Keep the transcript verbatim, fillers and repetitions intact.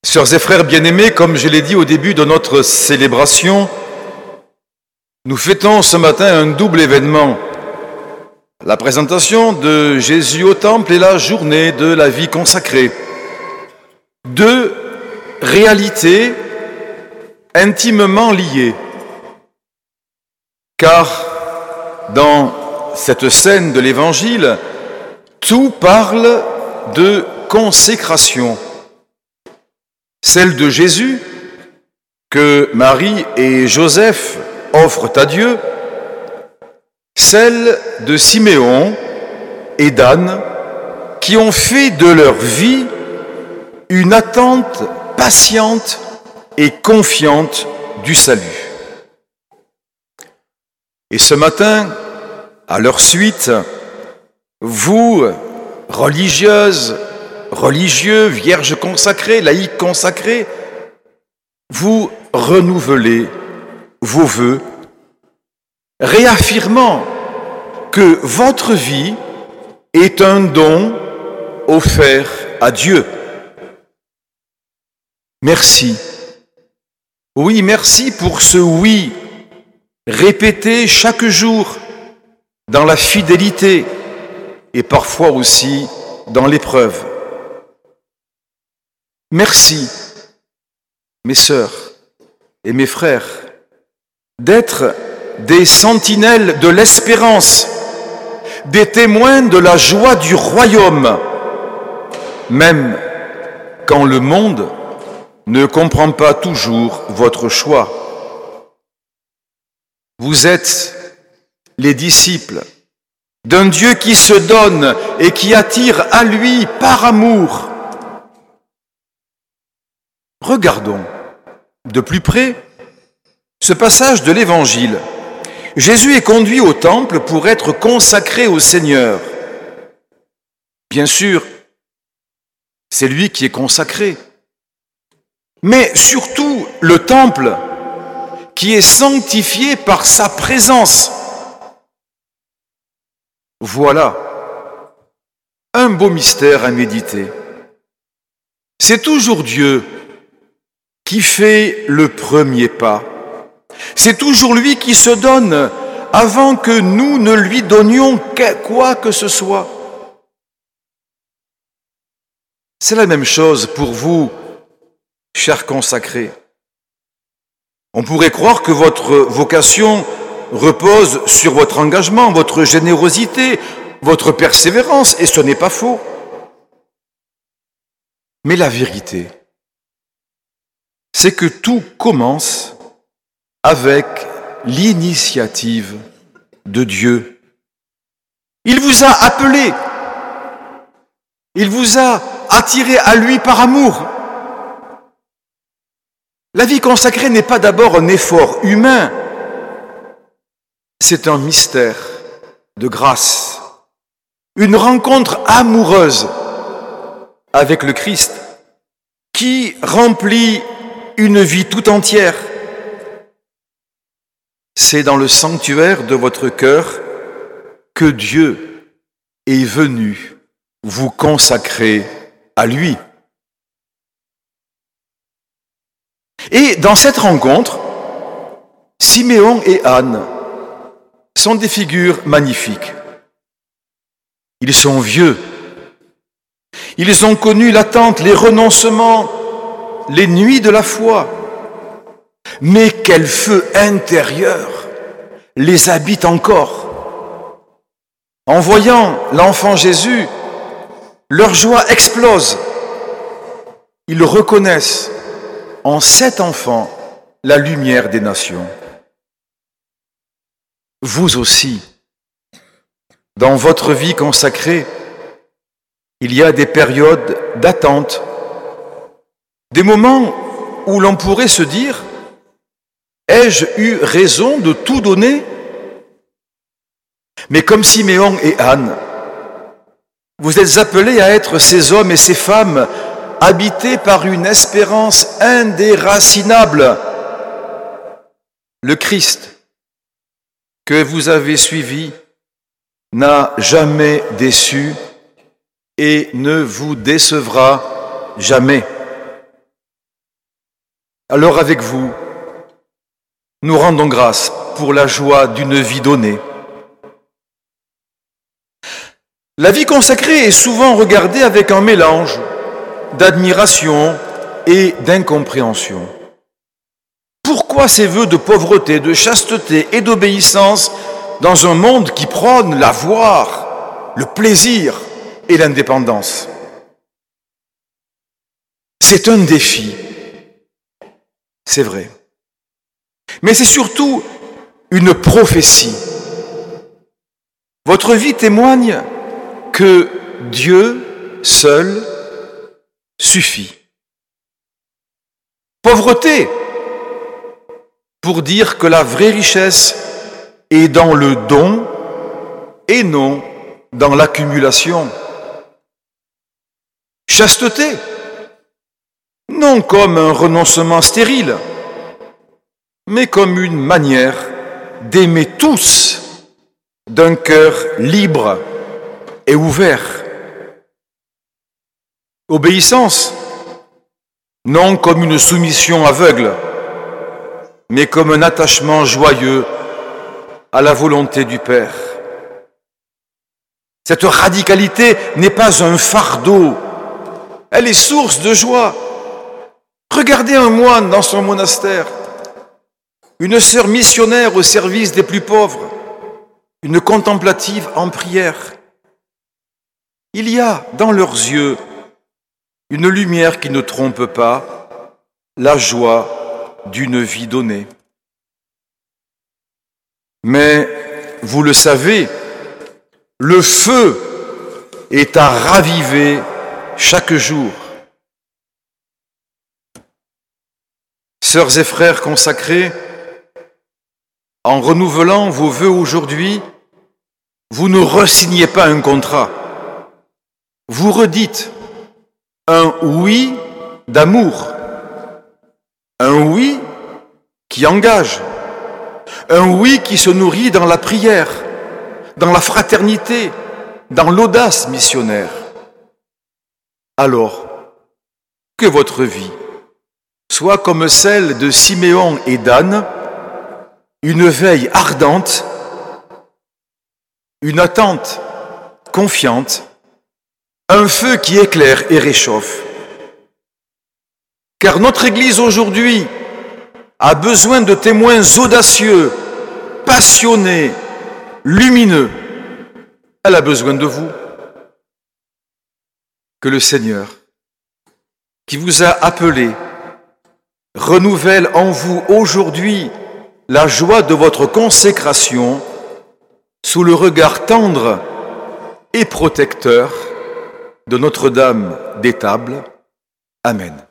Sœurs et frères bien-aimés, comme je l'ai dit au début de notre célébration, nous fêtons ce matin un double événement. La présentation de Jésus au temple et la journée de la vie consacrée. Deux réalités intimement liées. Car dans cette scène de l'Évangile, tout parle de consécration. Celle de Jésus, que Marie et Joseph offrent à Dieu, celle de Siméon et d'Anne, qui ont fait de leur vie une attente patiente et confiante du salut. Et ce matin, à leur suite, vous, religieuses, religieux, vierges consacrées, laïcs consacrés, vous renouvelez vos vœux, réaffirmant que votre vie est un don offert à Dieu. Merci. Oui, merci pour ce oui répété chaque jour dans la fidélité et parfois aussi dans l'épreuve. Merci, mes sœurs et mes frères, d'être des sentinelles de l'espérance, des témoins de la joie du royaume, même quand le monde ne comprend pas toujours votre choix. Vous êtes les disciples d'un Dieu qui se donne et qui attire à lui par amour. Regardons de plus près ce passage de l'Évangile. Jésus est conduit au temple pour être consacré au Seigneur. Bien sûr, c'est lui qui est consacré. Mais surtout, le temple qui est sanctifié par sa présence. Voilà un beau mystère à méditer. C'est toujours Dieu qui fait le premier pas. C'est toujours lui qui se donne avant que nous ne lui donnions quoi que ce soit. C'est la même chose pour vous, chers consacrés. On pourrait croire que votre vocation repose sur votre engagement, votre générosité, votre persévérance, et ce n'est pas faux. Mais la vérité, c'est que tout commence avec l'initiative de Dieu. Il vous a appelé, il vous a attiré à lui par amour. La vie consacrée n'est pas d'abord un effort humain, c'est un mystère de grâce, une rencontre amoureuse avec le Christ qui remplit une vie tout entière. C'est dans le sanctuaire de votre cœur que Dieu est venu vous consacrer à lui. Et dans cette rencontre, Siméon et Anne sont des figures magnifiques. Ils sont vieux. Ils ont connu l'attente, les renoncements, les nuits de la foi. Mais quel feu intérieur les habite encore. En voyant l'enfant Jésus, leur joie explose. Ils reconnaissent en cet enfant la lumière des nations. Vous aussi, dans votre vie consacrée, il y a des périodes d'attente, des moments où l'on pourrait se dire « Ai-je eu raison de tout donner ?» Mais comme Siméon et Anne, vous êtes appelés à être ces hommes et ces femmes habités par une espérance indéracinable. Le Christ que vous avez suivi n'a jamais déçu et ne vous décevra jamais. Alors avec vous, nous rendons grâce pour la joie d'une vie donnée. La vie consacrée est souvent regardée avec un mélange d'admiration et d'incompréhension. Pourquoi ces vœux de pauvreté, de chasteté et d'obéissance dans un monde qui prône l'avoir, le plaisir et l'indépendance? C'est un défi, c'est vrai. Mais c'est surtout une prophétie. Votre vie témoigne que Dieu seul suffit. Pauvreté, pour dire que la vraie richesse est dans le don et non dans l'accumulation. Chasteté, non comme un renoncement stérile, mais comme une manière d'aimer tous d'un cœur libre et ouvert. Obéissance, non comme une soumission aveugle, mais comme un attachement joyeux à la volonté du Père. Cette radicalité n'est pas un fardeau, elle est source de joie. Regardez un moine dans son monastère, une sœur missionnaire au service des plus pauvres, une contemplative en prière. Il y a dans leurs yeux une lumière qui ne trompe pas, la joie d'une vie donnée. Mais, vous le savez, le feu est à raviver chaque jour. Sœurs et frères consacrés, en renouvelant vos vœux aujourd'hui, vous ne re-signez pas un contrat. Vous redites un oui d'amour, un oui qui engage, un oui qui se nourrit dans la prière, dans la fraternité, dans l'audace missionnaire. Alors, que votre vie soit comme celle de Siméon et d'Anne, une veille ardente, une attente confiante, un feu qui éclaire et réchauffe. Car notre Église aujourd'hui a besoin de témoins audacieux, passionnés, lumineux. Elle a besoin de vous. Que le Seigneur, qui vous a appelé, renouvelle en vous aujourd'hui la joie de votre consécration sous le regard tendre et protecteur de Notre-Dame d'Étable. Amen.